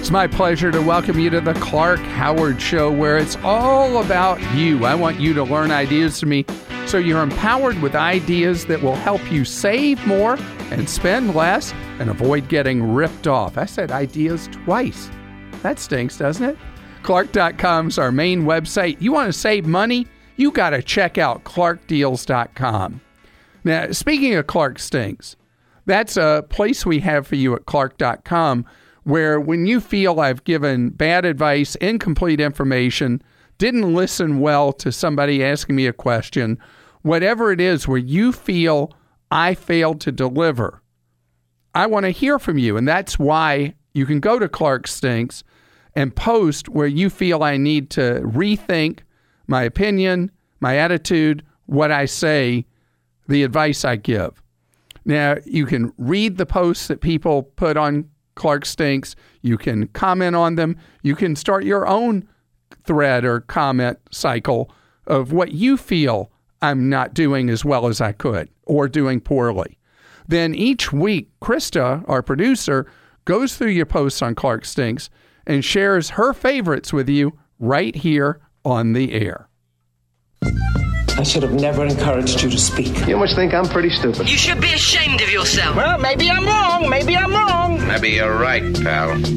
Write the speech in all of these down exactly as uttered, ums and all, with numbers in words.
It's my pleasure to welcome you to the Clark Howard Show, where it's all about you. I want you to learn ideas from me so you're empowered with ideas that will help you save more and spend less and avoid getting ripped off. I said ideas twice. That stinks, doesn't it? Clark dot com is our main website. You want to save money? You got to check out Clark Deals dot com. Now, speaking of Clark Stinks, that's a place we have for you at Clark dot com where when you feel I've given bad advice, incomplete information, didn't listen well to somebody asking me a question, whatever it is where you feel I failed to deliver, I want to hear from you. And that's why you can go to Clark Stinks and post where you feel I need to rethink my opinion, my attitude, what I say, the advice I give. Now, you can read the posts that people put on Clark Stinks. You can comment on them. You can start your own thread or comment cycle of what you feel I'm not doing as well as I could or doing poorly. Then each week, Krista, our producer, goes through your posts on Clark Stinks and shares her favorites with you right here on the air. I should have never encouraged you to speak. You must think I'm pretty stupid. You should be ashamed of yourself. Well, maybe I'm wrong. Maybe I'm wrong. Maybe you're right, pal. All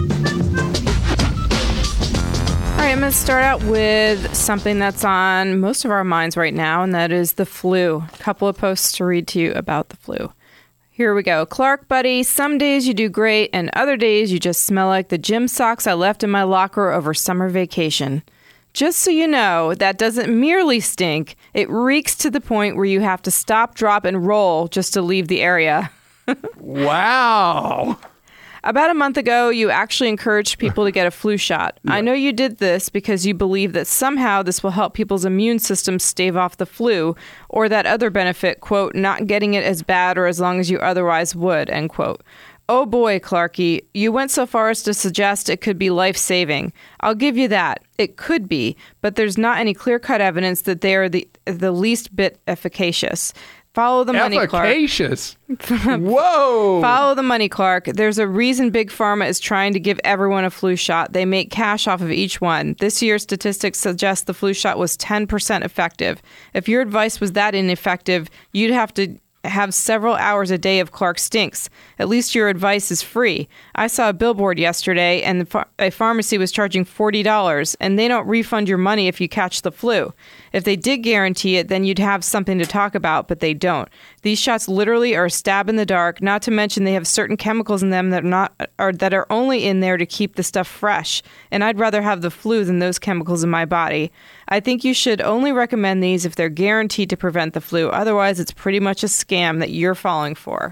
right, I'm going to start out with something that's on most of our minds right now, and that is the flu. A couple of posts to read to you about the flu. Here we go. Clark, buddy, some days you do great, and other days you just smell like the gym socks I left in my locker over summer vacation. Just so you know, that doesn't merely stink. It reeks to the point where you have to stop, drop, and roll just to leave the area. Wow. About a month ago, you actually encouraged people to get a flu shot. Yeah. I know you did this because you believe that somehow this will help people's immune systems stave off the flu, or that other benefit, quote, not getting it as bad or as long as you otherwise would, end quote. Oh boy, Clarky, you went so far as to suggest it could be life-saving. I'll give you that. It could be, but there's not any clear-cut evidence that they are the the least bit efficacious. Follow the money, Clark. Efficacious? Whoa! Follow the money, Clark. There's a reason Big Pharma is trying to give everyone a flu shot. They make cash off of each one. This year's statistics suggest the flu shot was ten percent effective. If your advice was that ineffective, you'd have to have several hours a day of Clark Stinks. At least your advice is free. I saw a billboard yesterday, and the ph- a pharmacy was charging forty dollars, and they don't refund your money if you catch the flu. If they did guarantee it, then you'd have something to talk about, but they don't. These shots literally are a stab in the dark, not to mention they have certain chemicals in them that are not or that are only in there to keep the stuff fresh, and I'd rather have the flu than those chemicals in my body. I think you should only recommend these if they're guaranteed to prevent the flu. Otherwise, it's pretty much a scam that you're falling for.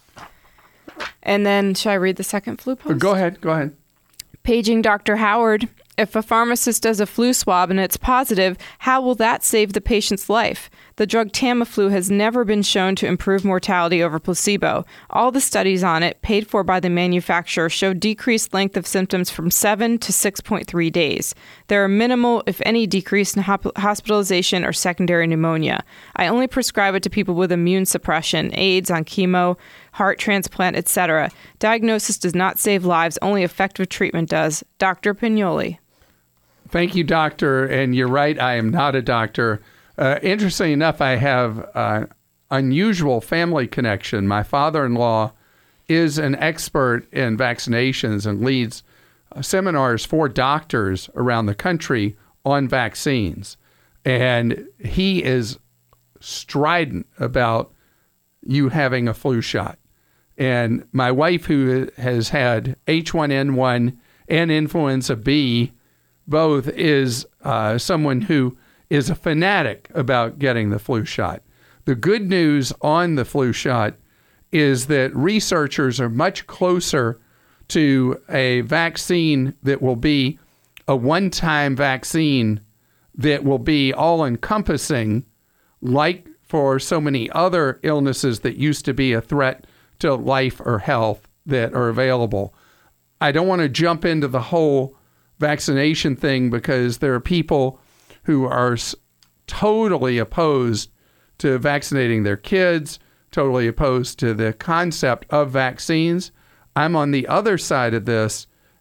And then, should I read the second flu post? Go ahead. Go ahead. Paging Doctor Howard. If a pharmacist does a flu swab and it's positive, how will that save the patient's life? The drug Tamiflu has never been shown to improve mortality over placebo. All the studies on it, paid for by the manufacturer, show decreased length of symptoms from seven to six point three days. There are minimal, if any, decrease in hop- hospitalization or secondary pneumonia. I only prescribe it to people with immune suppression, AIDS, on chemo, heart transplant, et cetera. Diagnosis does not save lives, only effective treatment does. Doctor Pignoli. Thank you, doctor. And you're right, I am not a doctor. Uh, interestingly enough, I have an unusual family connection. My father-in-law is an expert in vaccinations and leads uh, seminars for doctors around the country on vaccines. And he is strident about you having a flu shot. And my wife, who has had H one N one and influenza B, both, is uh, someone who is a fanatic about getting the flu shot. The good news on the flu shot is that researchers are much closer to a vaccine that will be a one-time vaccine that will be all-encompassing, like for so many other illnesses that used to be a threat to life or health that are available. I don't want to jump into the whole vaccination thing because there are people who are totally opposed to vaccinating their kids, totally opposed to the concept of vaccines. I'm on the other side of this,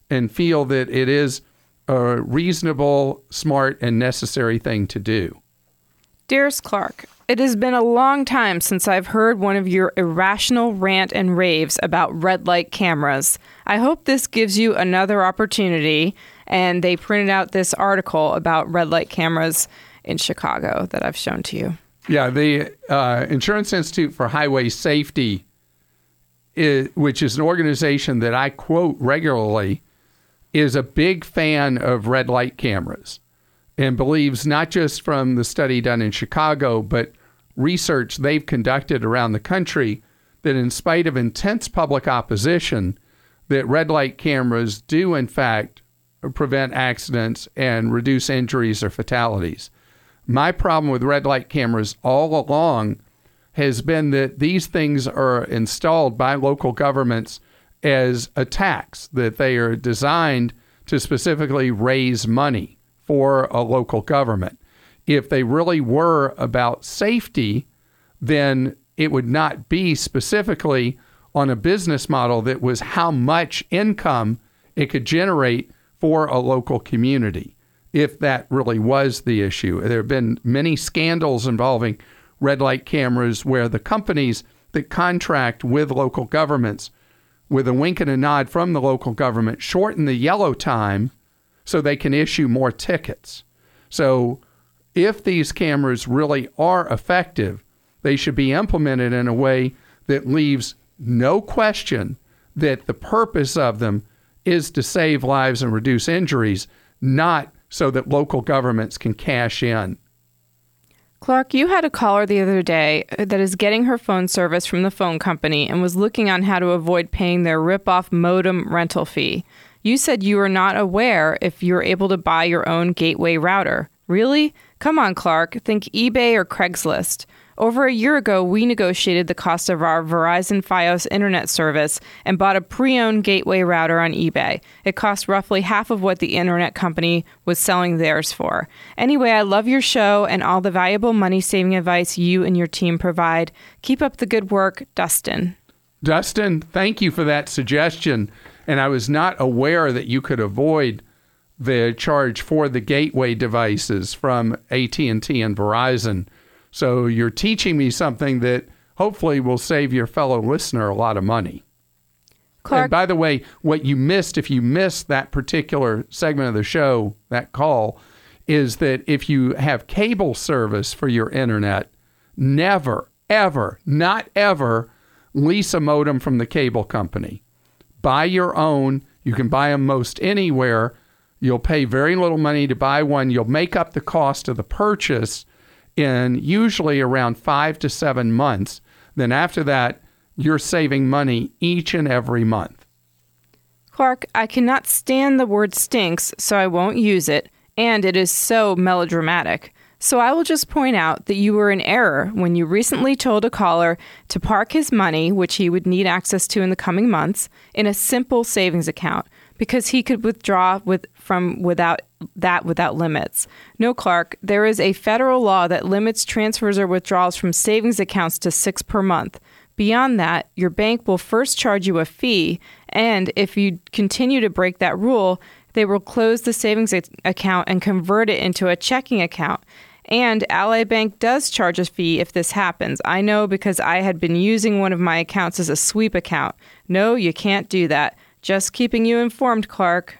and feel that it is a reasonable, smart, and necessary thing to do. Dearest Clark, it has been a long time since I've heard one of your irrational rant and raves about red light cameras. I hope this gives you another opportunity. And they printed out this article about red light cameras in Chicago that I've shown to you. Yeah, the uh, Insurance Institute for Highway Safety, is, which is an organization that I quote regularly, is a big fan of red light cameras and believes not just from the study done in Chicago, but research they've conducted around the country that in spite of intense public opposition, that red light cameras do in fact prevent accidents and reduce injuries or fatalities. My problem with red light cameras all along has been that these things are installed by local governments as a tax, that they are designed to specifically raise money for a local government. If they really were about safety, then it would not be specifically on a business model that was how much income it could generate for a local community, if that really was the issue. There have been many scandals involving red light cameras where the companies that contract with local governments, with a wink and a nod from the local government, shorten the yellow time so they can issue more tickets. So if these cameras really are effective, they should be implemented in a way that leaves no question that the purpose of them is to save lives and reduce injuries, not so that local governments can cash in. Clark, you had a caller the other day that is getting her phone service from the phone company and was looking on how to avoid paying their rip-off modem rental fee. You said you were not aware if you were able to buy your own gateway router. Really? Come on, Clark. Think eBay or Craigslist. Over a year ago, we negotiated the cost of our Verizon Fios internet service and bought a pre-owned gateway router on eBay. It cost roughly half of what the internet company was selling theirs for. Anyway, I love your show and all the valuable money-saving advice you and your team provide. Keep up the good work, Dustin. Dustin, thank you for that suggestion. And I was not aware that you could avoid the charge for the gateway devices from A T and T and Verizon. So you're teaching me something that hopefully will save your fellow listener a lot of money. Clark, and by the way, what you missed, if you missed that particular segment of the show, that call, is that if you have cable service for your internet, never, ever, not ever lease a modem from the cable company. Buy your own. You can buy them most anywhere. You'll pay very little money to buy one. You'll make up the cost of the purchase in usually around five to seven months. Then after that, you're saving money each and every month. Clark, I cannot stand the word stinks, so I won't use it, and it is so melodramatic. So I will just point out that you were in error when you recently told a caller to park his money, which he would need access to in the coming months, in a simple savings account, because he could withdraw with from without that without limits. No, Clark, there is a federal law that limits transfers or withdrawals from savings accounts to six per month. Beyond that, your bank will first charge you a fee, and if you continue to break that rule, they will close the savings account and convert it into a checking account. And Ally Bank does charge a fee if this happens. I know because I had been using one of my accounts as a sweep account. No, you can't do that. Just keeping you informed, Clark.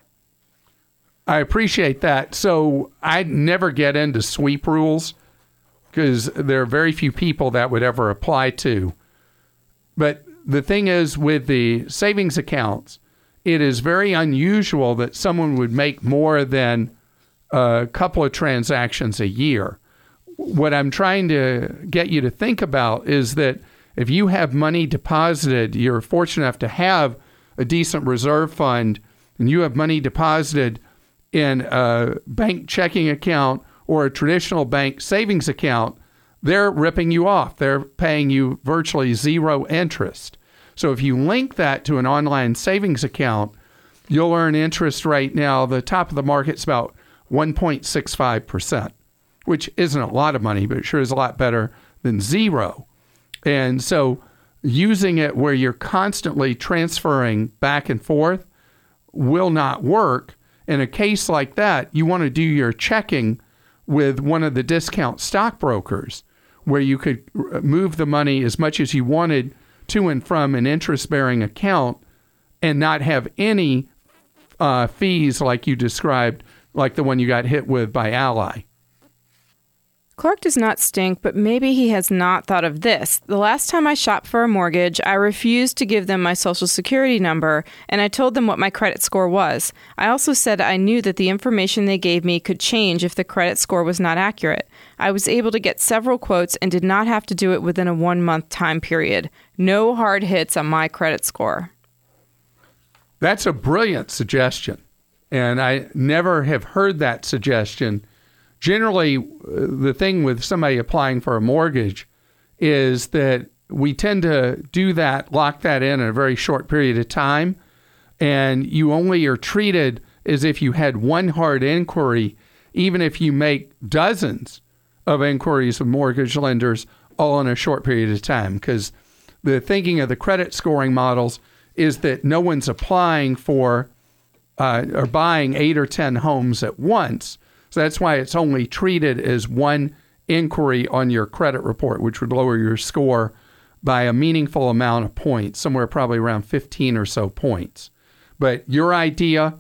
I appreciate that. So I never get into sweep rules because there are very few people that would ever apply to. But the thing is, with the savings accounts, it is very unusual that someone would make more than a couple of transactions a year. What I'm trying to get you to think about is that if you have money deposited, you're fortunate enough to have a decent reserve fund, and you have money deposited in a bank checking account or a traditional bank savings account, they're ripping you off. They're paying you virtually zero interest. So if you link that to an online savings account, you'll earn interest right now. The top of the market's about one point six five percent, which isn't a lot of money, but it sure is a lot better than zero. And so using it where you're constantly transferring back and forth will not work. In a case like that, you want to do your checking with one of the discount stockbrokers, where you could move the money as much as you wanted to and from an interest-bearing account and not have any uh, fees like you described, like the one you got hit with by Ally. Clark does not stink, but maybe he has not thought of this. The last time I shopped for a mortgage, I refused to give them my social security number, and I told them what my credit score was. I also said I knew that the information they gave me could change if the credit score was not accurate. I was able to get several quotes and did not have to do it within a one-month time period. No hard hits on my credit score. That's a brilliant suggestion, and I never have heard that suggestion. Generally, the thing with somebody applying for a mortgage is that we tend to do that, lock that in in a very short period of time, and you only are treated as if you had one hard inquiry, even if you make dozens of inquiries with mortgage lenders all in a short period of time, because the thinking of the credit scoring models is that no one's applying for uh, or buying eight or ten homes at once. So that's why it's only treated as one inquiry on your credit report, which would lower your score by a meaningful amount of points, somewhere probably around fifteen or so points. But your idea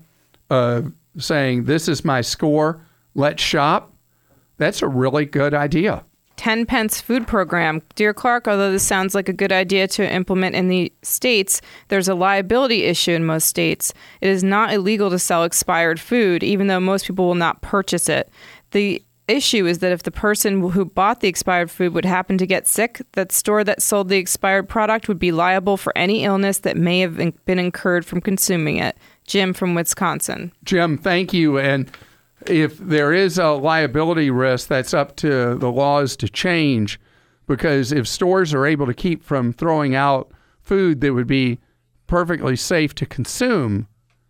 of saying, this is my score, let's shop, that's a really good idea. ten pence food program. Dear Clark, although this sounds like a good idea to implement in the states, there's a liability issue in most states. It is not illegal to sell expired food, even though most people will not purchase it. The issue is that if the person who bought the expired food would happen to get sick, that store that sold the expired product would be liable for any illness that may have been incurred from consuming it. Jim from Wisconsin. Jim, thank you. And if there is a liability risk, that's up to the laws to change, because if stores are able to keep from throwing out food that would be perfectly safe to consume,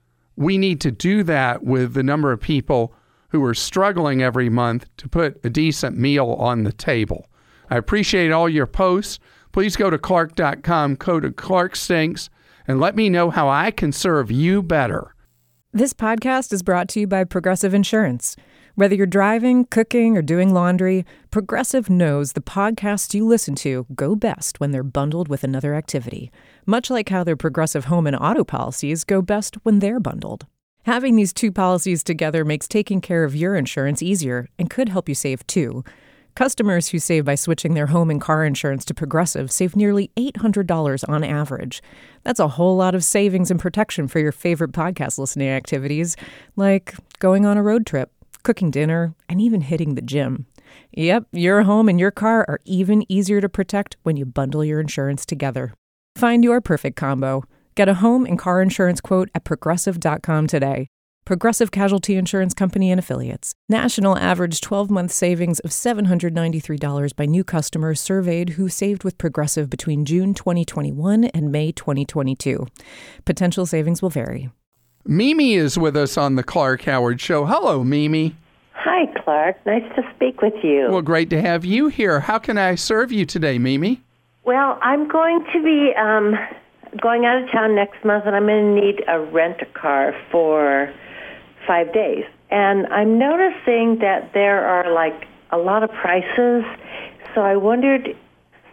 we need to do that with the number of people who are struggling every month to put a decent meal on the table. I appreciate all your posts. Please go to Clark dot com, code Clark Stinks, and let me know how I can serve you better. This podcast is brought to you by Progressive Insurance. Whether you're driving, cooking, or doing laundry, Progressive knows the podcasts you listen to go best when they're bundled with another activity, much like how their Progressive home and auto policies go best when they're bundled. Having these two policies together makes taking care of your insurance easier and could help you save too. Customers who save by switching their home and car insurance to Progressive save nearly eight hundred dollars on average. That's a whole lot of savings and protection for your favorite podcast listening activities, like going on a road trip, cooking dinner, and even hitting the gym. Yep, your home and your car are even easier to protect when you bundle your insurance together. Find your perfect combo. Get a home and car insurance quote at progressive dot com today. Progressive Casualty Insurance Company and Affiliates. National average twelve-month savings of seven hundred ninety-three dollars by new customers surveyed who saved with Progressive between June twenty twenty-one and May twenty twenty-two. Potential savings will vary. Mimi is with us on the Clark Howard Show. Hello, Mimi. Hi, Clark. Nice to speak with you. Well, great to have you here. How can I serve you today, Mimi? Well, I'm going to be um, going out of town next month, and I'm going to need a rent-a-car for five days. And I'm noticing that there are, like, a lot of prices. So I wondered, is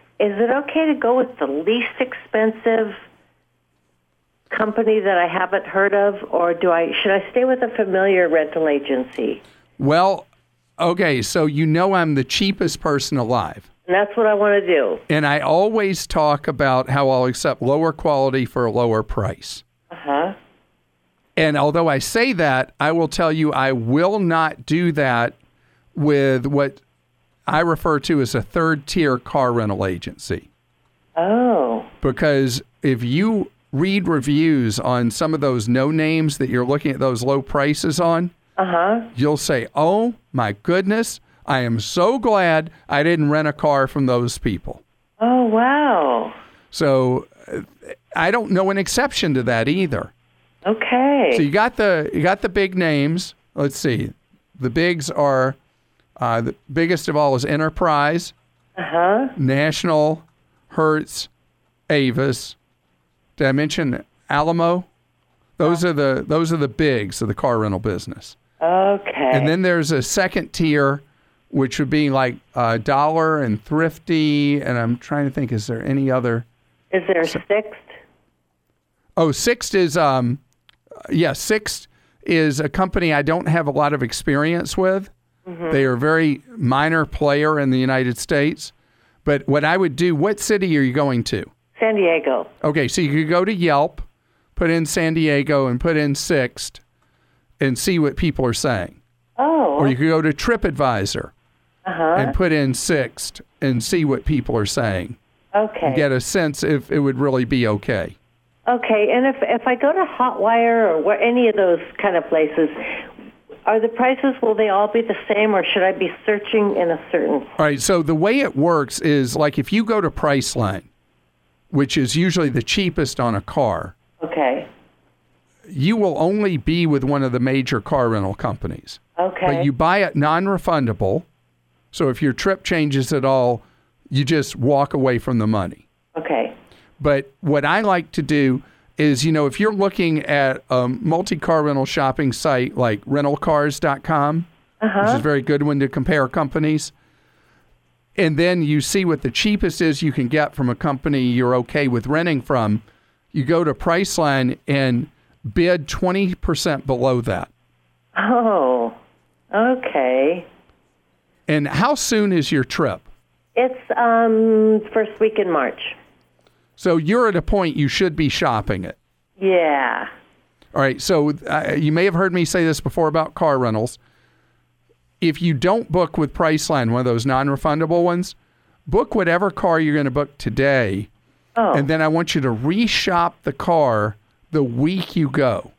it okay to go with the least expensive company that I haven't heard of, or do I should I stay with a familiar rental agency? Well, okay, so you know I'm the cheapest person alive. And that's what I want to do. And I always talk about how I'll accept lower quality for a lower price. Uh-huh. And although I say that, I will tell you I will not do that with what I refer to as a third-tier car rental agency. Oh. Because if you read reviews on some of those no-names that you're looking at those low prices on, uh-huh. you'll say, oh, my goodness, I am so glad I didn't rent a car from those people. Oh, wow. So uh, I don't know an exception to that either. Okay. So you got the you got the big names. Let's see. The bigs are, uh, the biggest of all is Enterprise, uh-huh. National, Hertz, Avis. Did I mention Alamo? Those are the those are the bigs of the car rental business. Okay. And then there's a second tier, which would be like uh, Dollar and Thrifty. And I'm trying to think, is there any other? Is there a Sixt? Oh, Sixt is, um, yeah, Sixt is a company I don't have a lot of experience with. Mm-hmm. They are a very minor player in the United States. But what I would do, what city are you going to? San Diego. Okay, so you could go to Yelp, put in San Diego, and put in Sixt, and see what people are saying. Oh. Or you could go to TripAdvisor uh-huh. and put in Sixt and see what people are saying. Okay. And get a sense if it would really be okay. Okay, and if if I go to Hotwire or where, any of those kind of places, are the prices, will they all be the same, or should I be searching in a certain... All right, so the way it works is like if you go to Priceline, which is usually the cheapest on a car, okay, you will only be with one of the major car rental companies. Okay. But you buy it non-refundable, so if your trip changes at all, you just walk away from the money. Okay. But what I like to do is, you know, if you're looking at a multi-car rental shopping site like rental cars dot com, uh-huh. which is a very good one to compare companies, and then you see what the cheapest is you can get from a company you're okay with renting from, you go to Priceline and bid twenty percent below that. Oh, okay. And how soon is your trip? It's um first week in March. So you're at a point you should be shopping it. Yeah. All right. So uh, you may have heard me say this before about car rentals. If you don't book with Priceline, one of those non-refundable ones, book whatever car you're going to book today. Oh. And then I want you to reshop the car the week you go.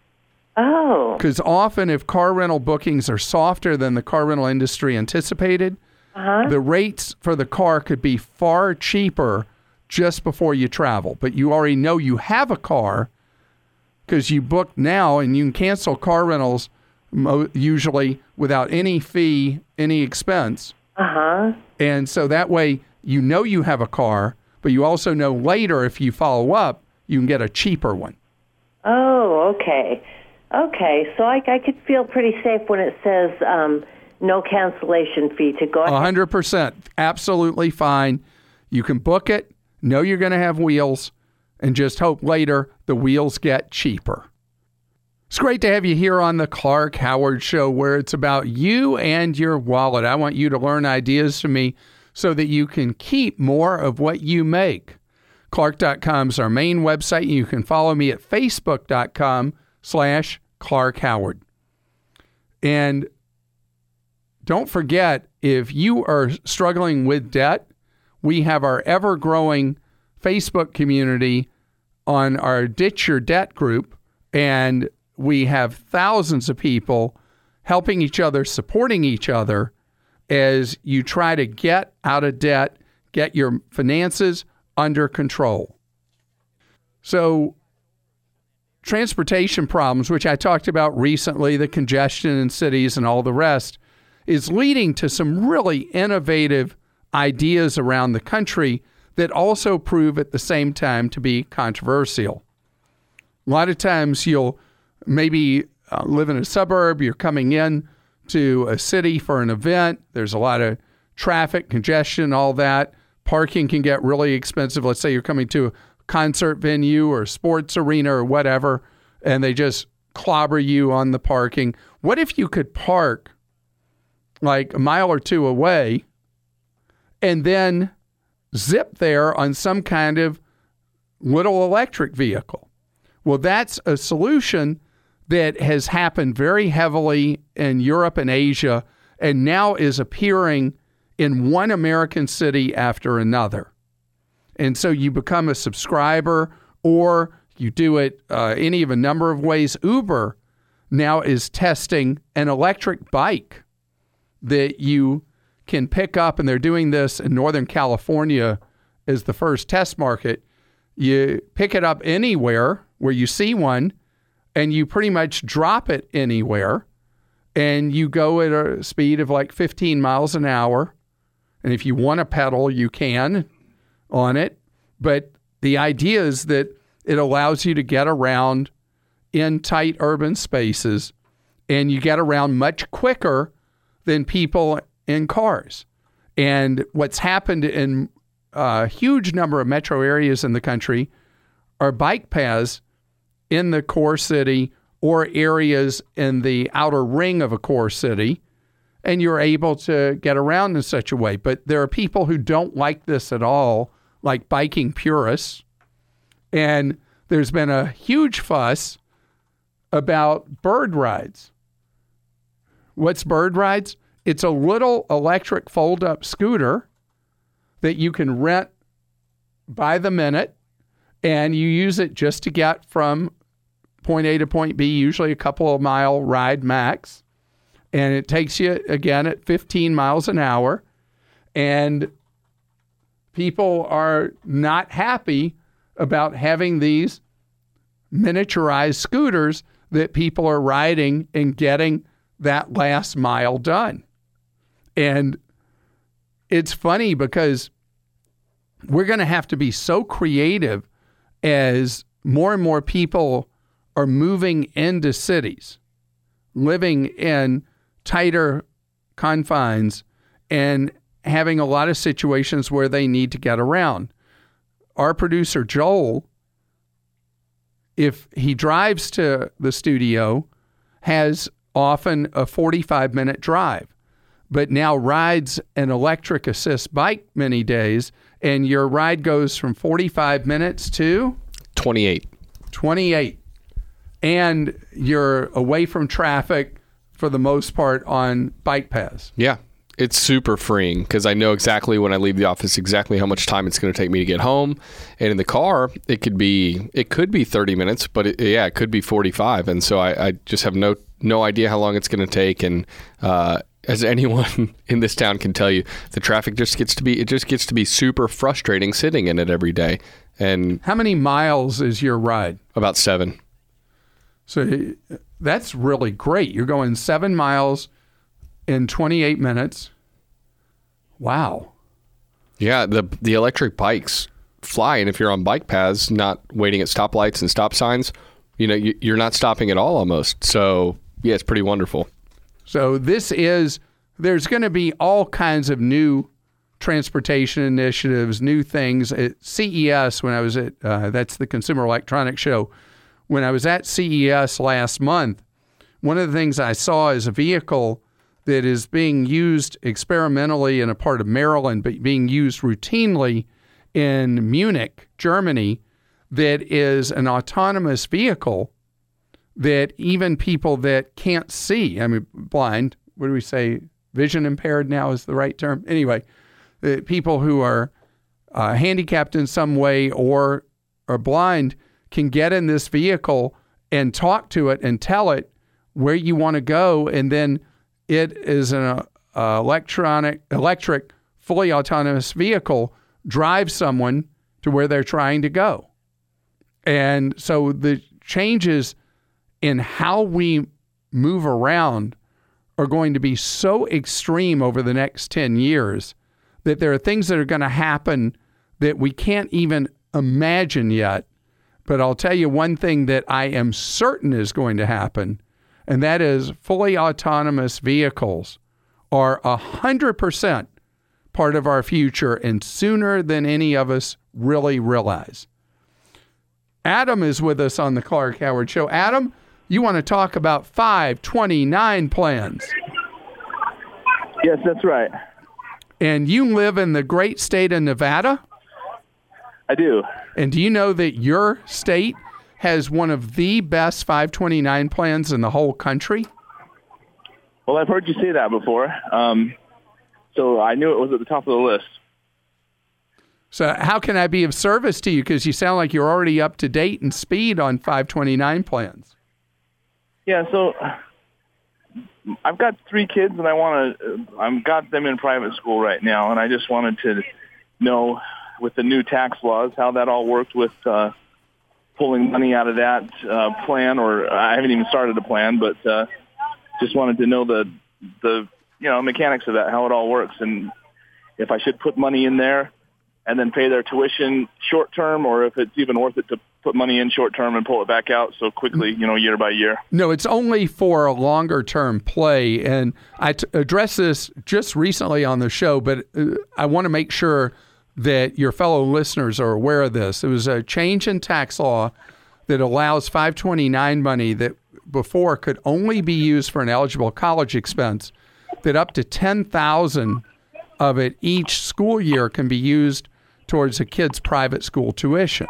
Oh. Because often if car rental bookings are softer than the car rental industry anticipated, uh-huh. the rates for the car could be far cheaper just before you travel. But you already know you have a car because you book now, and you can cancel car rentals mo- usually without any fee, any expense. Uh-huh. And so that way you know you have a car, but you also know later if you follow up, you can get a cheaper one. Oh, okay. Okay, so I, I could feel pretty safe when it says um, no cancellation fee to go ahead. one hundred percent. Absolutely fine. You can book it, know you're going to have wheels, and just hope later the wheels get cheaper. It's great to have you here on the Clark Howard Show, where it's about you and your wallet. I want you to learn ideas from me so that you can keep more of what you make. Clark dot com is our main website. You can follow me at facebook dot com slash Clark Howard. And don't forget, if you are struggling with debt, we have our ever-growing Facebook community on our Ditch Your Debt group, and we have thousands of people helping each other, supporting each other as you try to get out of debt, get your finances under control. So transportation problems, which I talked about recently, the congestion in cities and all the rest, is leading to some really innovative ideas around the country that also prove at the same time to be controversial. A lot of times you'll maybe uh, live in a suburb, you're coming in to a city for an event, there's a lot of traffic, congestion, all that. Parking can get really expensive. Let's say you're coming to a concert venue or a sports arena or whatever, and they just clobber you on the parking. What if you could park like a mile or two away and then zip there on some kind of little electric vehicle? Well, that's a solution that has happened very heavily in Europe and Asia, and now is appearing in one American city after another. And so you become a subscriber, or you do it uh, any of a number of ways. Uber now is testing an electric bike that you can pick up, and they're doing this in Northern California as the first test market. You pick it up anywhere where you see one, and you pretty much drop it anywhere, and you go at a speed of like fifteen miles an hour. And if you want to pedal, you can on it. But the idea is that it allows you to get around in tight urban spaces, and you get around much quicker than people in cars. And what's happened in a huge number of metro areas in the country are bike paths in the core city or areas in the outer ring of a core city, and you're able to get around in such a way. But there are people who don't like this at all, like biking purists. And there's been a huge fuss about bird rides. What's bird rides? It's a little electric fold-up scooter that you can rent by the minute, and you use it just to get from point A to point B, usually a couple of mile ride max. And it takes you, again, at fifteen miles an hour. And people are not happy about having these miniaturized scooters that people are riding and getting that last mile done. And it's funny because we're going to have to be so creative as more and more people are moving into cities, living in tighter confines, and having a lot of situations where they need to get around. Our producer, Joel, if he drives to the studio, has often a forty-five minute drive, but now rides an electric assist bike many days, and your ride goes from forty-five minutes to twenty-eight. twenty-eight. And you're away from traffic for the most part on bike paths. Yeah. It's super freeing because I know exactly when I leave the office exactly how much time it's going to take me to get home. And in the car, it could be it could be thirty minutes, but it, yeah, it could be forty-five. And so I, I just have no no idea how long it's going to take. And uh, as anyone in this town can tell you, the traffic just gets to be it just gets to be super frustrating sitting in it every day. And how many miles is your ride? About seven. So that's really great. You're going seven miles in twenty-eight minutes. Wow. Yeah, the the electric bikes fly, and if you're on bike paths, not waiting at stoplights and stop signs, you know, you, you're not stopping at all almost. So, yeah, it's pretty wonderful. So this is, there's going to be all kinds of new transportation initiatives, new things. At C E S, when I was at, uh, that's the Consumer Electronics Show, when I was at C E S last month, one of the things I saw is a vehicle that is being used experimentally in a part of Maryland, but being used routinely in Munich, Germany, that is an autonomous vehicle that even people that can't see, I mean, blind, what do we say, vision impaired now is the right term? Anyway, the people who are uh, handicapped in some way or are blind can get in this vehicle and talk to it and tell it where you want to go, and then it is an uh, electronic, electric, fully autonomous vehicle drives someone to where they're trying to go. And so the changes in how we move around are going to be so extreme over the next ten years that there are things that are going to happen that we can't even imagine yet. But I'll tell you one thing that I am certain is going to happen, and that is fully autonomous vehicles are one hundred percent part of our future, and sooner than any of us really realize. Adam is with us on the Clark Howard Show. Adam, you want to talk about five twenty-nine plans. Yes, that's right. And you live in the great state of Nevada? I do. And do you know that your state has one of the best five twenty-nine plans in the whole country? Well, I've heard you say that before. Um, so I knew it was at the top of the list. So how can I be of service to you? Because you sound like you're already up to date and speed on five twenty-nine plans. Yeah, so I've got three kids, and I want to. I've got them in private school right now, and I just wanted to know, with the new tax laws, how that all worked with uh, pulling money out of that uh, plan. Or I haven't even started a plan, but uh, just wanted to know the the you know mechanics of that, how it all works, and if I should put money in there and then pay their tuition short term, or if it's even worth it to put money in short term and pull it back out so quickly, you know, year by year. No, it's only for a longer term play. And I t- addressed this just recently on the show, but uh, I want to make sure that your fellow listeners are aware of this. It was a change in tax law that allows five twenty-nine money that before could only be used for an eligible college expense, that up to ten thousand dollars of it each school year can be used towards a kid's private school tuition.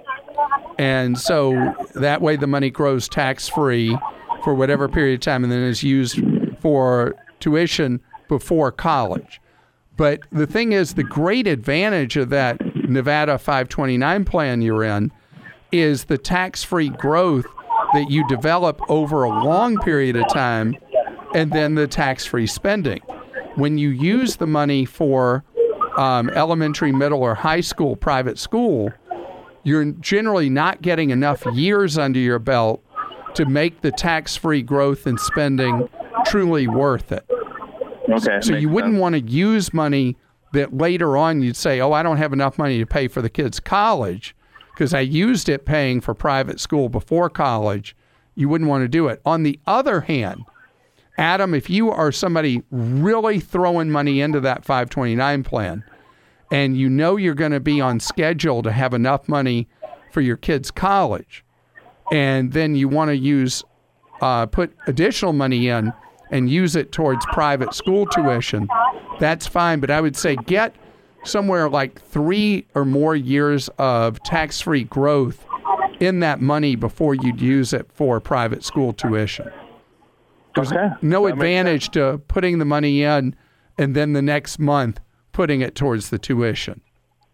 And so that way the money grows tax-free for whatever period of time and then is used for tuition before college. But the thing is, the great advantage of that Nevada five twenty-nine plan you're in is the tax-free growth that you develop over a long period of time, and then the tax-free spending. When you use the money for um, elementary, middle, or high school private school, you're generally not getting enough years under your belt to make the tax-free growth and spending truly worth it. Okay. So you wouldn't sense. want to use money that later on you'd say, oh, I don't have enough money to pay for the kids' college because I used it paying for private school before college. You wouldn't want to do it. On the other hand, Adam, if you are somebody really throwing money into that five twenty-nine plan and you know you're going to be on schedule to have enough money for your kids' college, and then you want to use, uh, put additional money in and use it towards private school tuition, that's fine. But I would say get somewhere like three or more years of tax-free growth in that money before you'd use it for private school tuition. There's okay. no That advantage to putting the money in and then the next month putting it towards the tuition.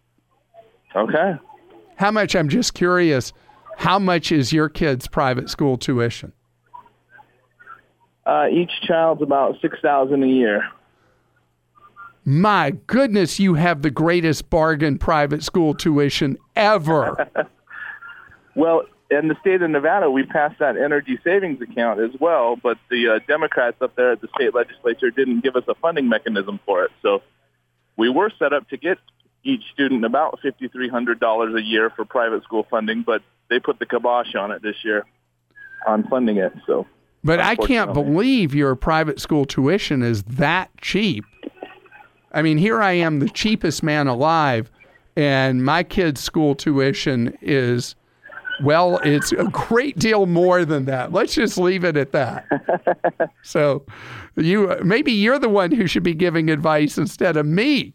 Okay. How much, I'm just curious, how much is your kid's private school tuition? Uh, each child's about six thousand dollars a year. My goodness, you have the greatest bargain private school tuition ever. Well, in the state of Nevada, we passed that energy savings account as well, but the uh, Democrats up there at the state legislature didn't give us a funding mechanism for it. So we were set up to get each student about five thousand three hundred dollars a year for private school funding, but they put the kibosh on it this year on funding it. So, but I can't believe your private school tuition is that cheap. I mean, here I am, the cheapest man alive, and my kid's school tuition is, well, it's a great deal more than that. Let's just leave it at that. So you maybe you're the one who should be giving advice instead of me.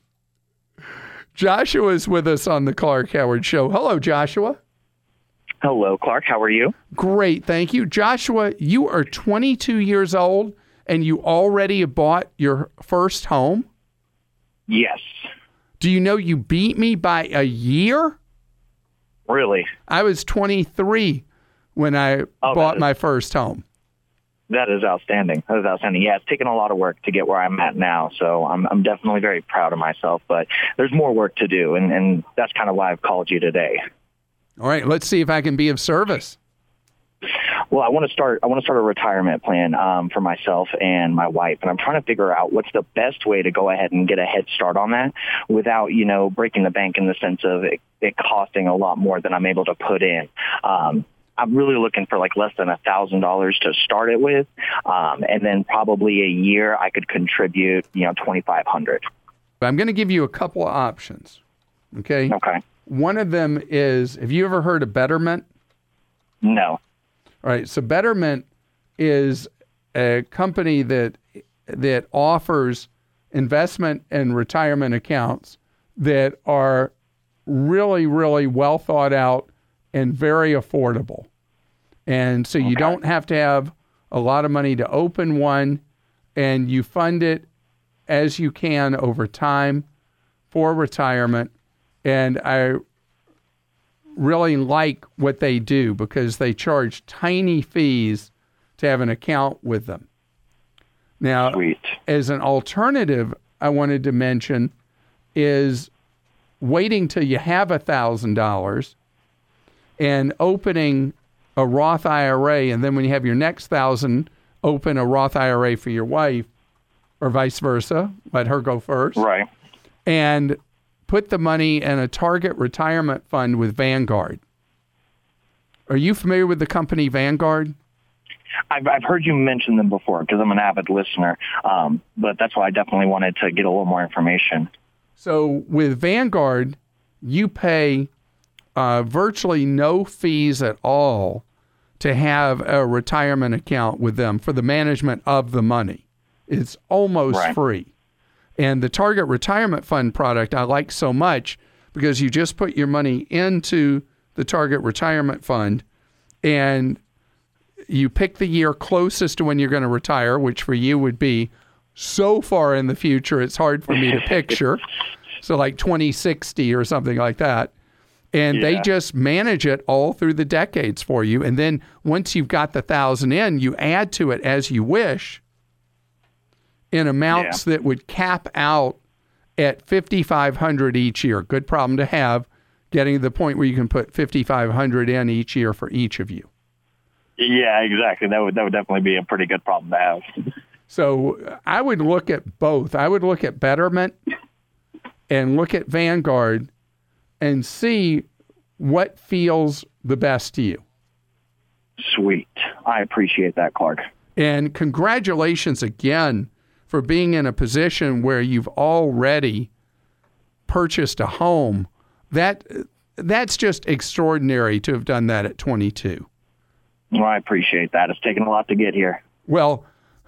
Joshua is with us on the Clark Howard Show. Hello, Joshua. Hello, Clark. How are you? Great, thank you. Joshua, you are twenty-two years old, and you already bought your first home? Yes. Do you know you beat me by a year? Really? I was twenty-three when I oh, bought is, my first home. That is outstanding. That is outstanding. Yeah, it's taken a lot of work to get where I'm at now, so I'm I'm definitely very proud of myself, but there's more work to do, and, and that's kind of why I've called you today. All right, let's see if I can be of service. Well, I want to start. I want to start a retirement plan um, for myself and my wife, and I'm trying to figure out what's the best way to go ahead and get a head start on that without, you know, breaking the bank in the sense of it, it costing a lot more than I'm able to put in. Um, I'm really looking for like less than a thousand dollars to start it with, um, and then probably a year I could contribute, you know, twenty five hundred. I'm going to give you a couple of options. Okay. Okay. One of them is, have you ever heard of Betterment? No. All right, so Betterment is a company that that offers investment and retirement accounts that are really, really well thought out and very affordable. And so you okay. don't have to have a lot of money to open one, and you fund it as you can over time for retirement. And I really like what they do because they charge tiny fees to have an account with them. Now, Sweet. As an alternative, I wanted to mention is waiting till you have one thousand dollars and opening a Roth I R A, and then when you have your next one thousand dollars, open a Roth I R A for your wife, or vice versa. Let her go first. Right. And put the money in a target retirement fund with Vanguard. Are you familiar with the company Vanguard? I've, I've heard you mention them before because I'm an avid listener, um, but that's why I definitely wanted to get a little more information. So with Vanguard, you pay uh, virtually no fees at all to have a retirement account with them for the management of the money. It's almost right. free. And the Target Retirement Fund product I like so much because you just put your money into the Target Retirement Fund and you pick the year closest to when you're going to retire, which for you would be so far in the future, it's hard for me to picture. So like twenty sixty or something like that. And yeah. they just manage it all through the decades for you. And then once you've got the thousand in, you add to it as you wish in amounts yeah. that would cap out at fifty-five hundred each year. Good problem to have, getting to the point where you can put fifty-five hundred in each year for each of you. Yeah, exactly. That would that would definitely be a pretty good problem to have. So I would look at both. I would look at Betterment and look at Vanguard and see what feels the best to you. Sweet. I appreciate that, Clark. And congratulations again for being in a position where you've already purchased a home. That that's just extraordinary to have done that at twenty-two. Well, I appreciate that. It's taken a lot to get here. Well,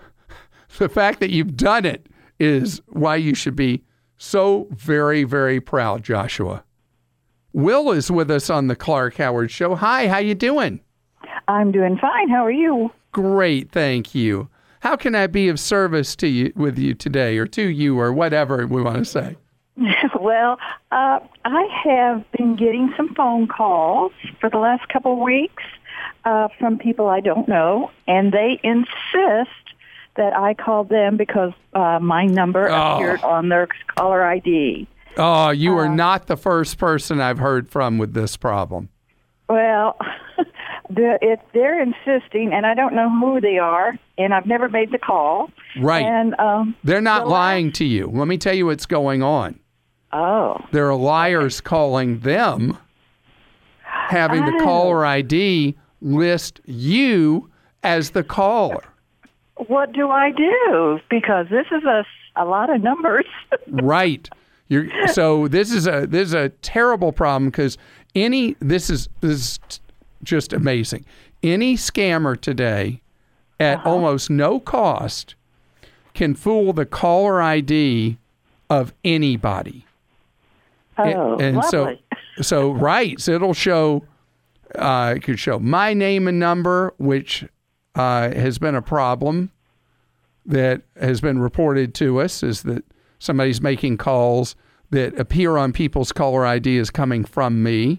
the fact that you've done it is why you should be so very, very proud, Joshua. Will is with us on the Clark Howard Show. Hi, how you doing? I'm doing fine. How are you? Great, thank you. How can I be of service to you with you today, or to you, or whatever we want to say? Well, uh, I have been getting some phone calls for the last couple of weeks uh, from people I don't know, and they insist that I call them because uh, my number Oh. appeared on their caller I D. Oh, you are Uh, not the first person I've heard from with this problem. Well, the, it, they're insisting, and I don't know who they are, and I've never made the call. Right. And um, They're not the lying to you. Let me tell you what's going on. Oh. There are liars calling them, having the Oh. caller I D list you as the caller. What do I do? Because this is a, a lot of numbers. Right. You're, so this is a this is a terrible problem because any this is this is just amazing. Any scammer today at Uh-huh. almost no cost can fool the caller I D of anybody. Oh, and, and lovely. so so right. So it'll show uh, it could show my name and number, which uh, has been a problem that has been reported to us, is that somebody's making calls that appear on people's caller I D as coming from me.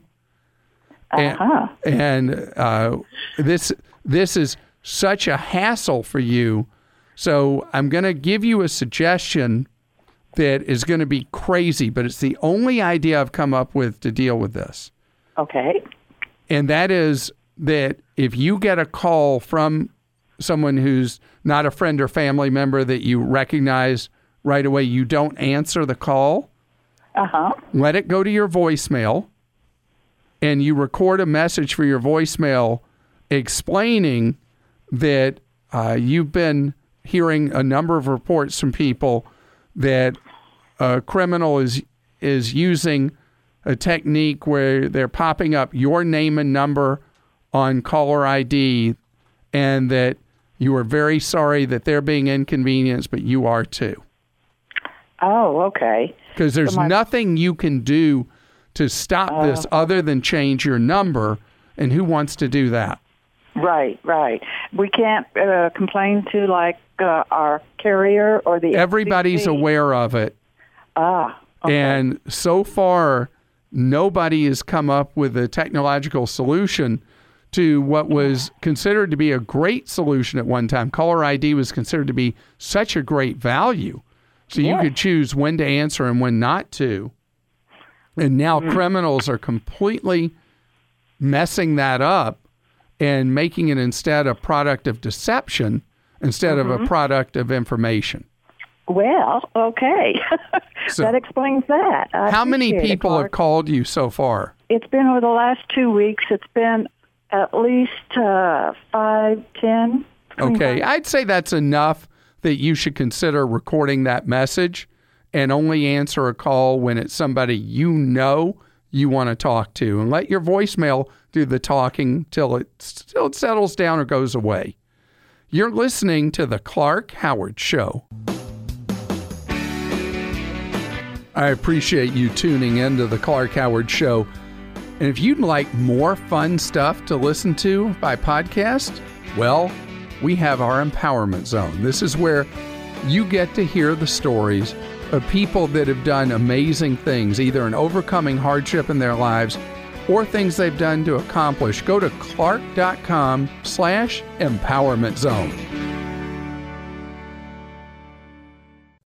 Uh-huh. And, and uh, this this is such a hassle for you. So I'm going to give you a suggestion that is going to be crazy, but it's the only idea I've come up with to deal with this. Okay. And that is that if you get a call from someone who's not a friend or family member that you recognize right away, you don't answer the call. Uh-huh. Let it go to your voicemail, and you record a message for your voicemail explaining that uh, you've been hearing a number of reports from people that a criminal is is using a technique where they're popping up your name and number on caller I D, and that you are very sorry that they're being inconvenienced, but you are too. Oh, okay. Because there's So my- nothing you can do to stop Uh, this other than change your number, and who wants to do that? Right, right. We can't uh, complain to, like, uh, our carrier or the... Everybody's F C C? aware of it. Ah, okay. And so far, nobody has come up with a technological solution to what was considered to be a great solution at one time. Caller I D was considered to be such a great value. So Yes. you could choose when to answer and when not to. And now Mm. criminals are completely messing that up and making it instead a product of deception instead of a Mhm. product of information. Well, okay. So, that explains that. I how many appreciate it, people Clark. have called you so far? It's been over the last two weeks. It's been at least uh, five, ten. Okay, I'd say that's enough that you should consider recording that message and only answer a call when it's somebody you know you want to talk to, and let your voicemail do the talking till it, till it settles down or goes away. You're listening to The Clark Howard Show. I appreciate you tuning into The Clark Howard Show. And if you'd like more fun stuff to listen to by podcast, well, we have our Empowerment Zone. This is where you get to hear the stories of people that have done amazing things, either in overcoming hardship in their lives or things they've done to accomplish. Go to clark.com slash empowerment zone.